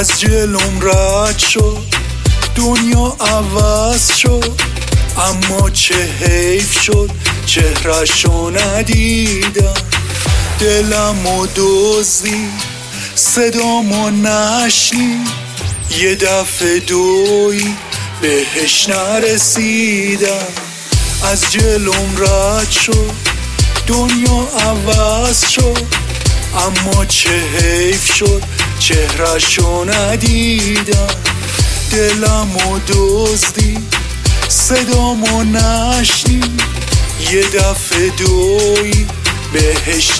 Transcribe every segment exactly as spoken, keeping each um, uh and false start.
از جلوم رد شد، دنیا عوض شد، اما چه حیف شد چهره‌شو ندیدم. دلمو دزدید، صدامو نشنید، یه دفعه دوید بهش نرسیدم. از جلوم رد شد، دنیا عوض شد، اما چه حیف شد چهره‌شو ندیدم. دلمو دزدید، صدامو نشنید، یه دفعه دوید بهش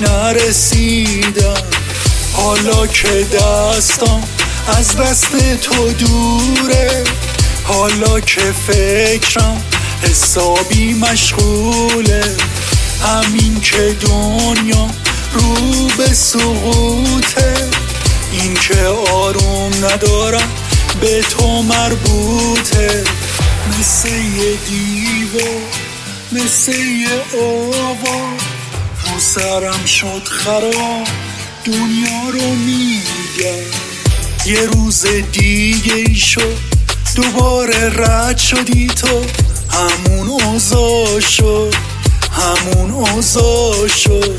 نرسیدم. حالا که دستم از دست تو دوره، حالا که فکرم حسابی مشغوله، همین که دنیا رو به سقوطه، این که آروم ندارم به تو مربوطه. مثل یه دیوه، مثل یه آوا، رو سرم شد خراب، دنیا رو میگم. یه روز دیگه ای شد، دوباره رد شدی تو، همون اوضاع شد، همون اوضاع شد.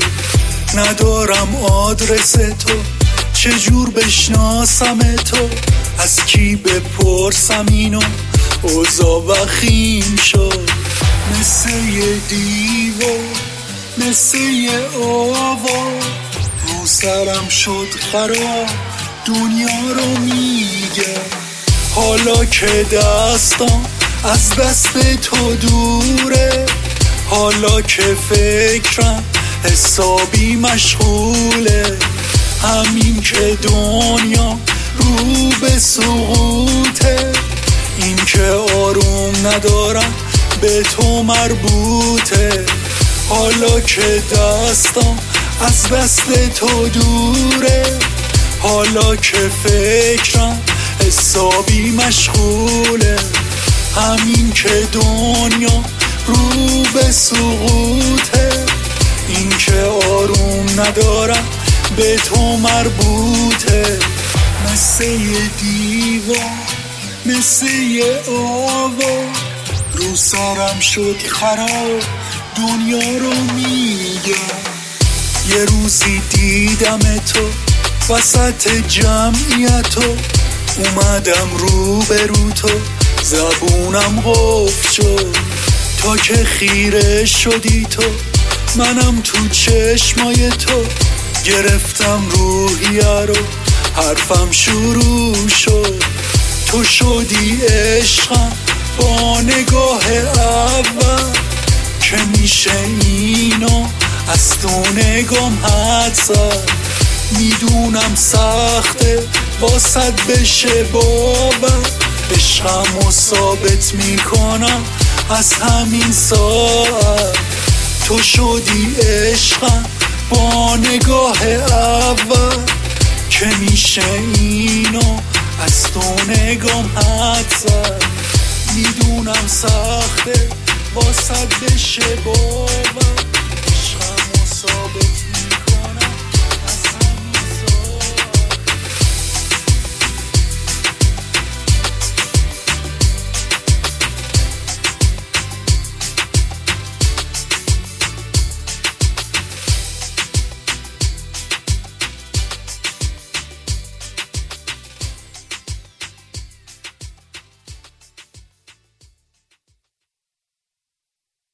ندارم آدرس تو، چجور بشناسم تو، از کی بپرسم اینو، اوضاع وخیم شد. مثل یه دیوار، مثل یه آوا، رو سرم شد خراب، دنیا رو میگم. حالا که دستم از دست تو دوره، حالا که فکرم حسابی مشغوله، همین که دنیا رو به سقوطه، این که آروم ندارم به تو مربوطه. حالا که دستم از دست تو دوره، حالا که فکرم حسابی مشغوله، همین که دنیا رو به سقوطه، این که آروم ندارم به تو مربوطه. مثل یه دیوار، مثل یه آوا، رو سرم شد خراب، دنیا رو میگم. یه روزی دیدم تو وسط جمعیتو، اومدم رو به رو تو، زبونم قفل شد. تا که خیره شدی تو، منم تو چشمای تو، گرفتم روحیه رو، حرفم شروع شد. تو شدی عشقم با نگاه اول، که میشه اینو از تو نگام حد زد. میدونم سخته واسد بشه باور، عشقمو ثابت میکنم از همین ساعت. تو شدی عشقم با نگاه اول، که میشه اینو از تو نگام حد زد. میدونم سخته واسد بشه باور،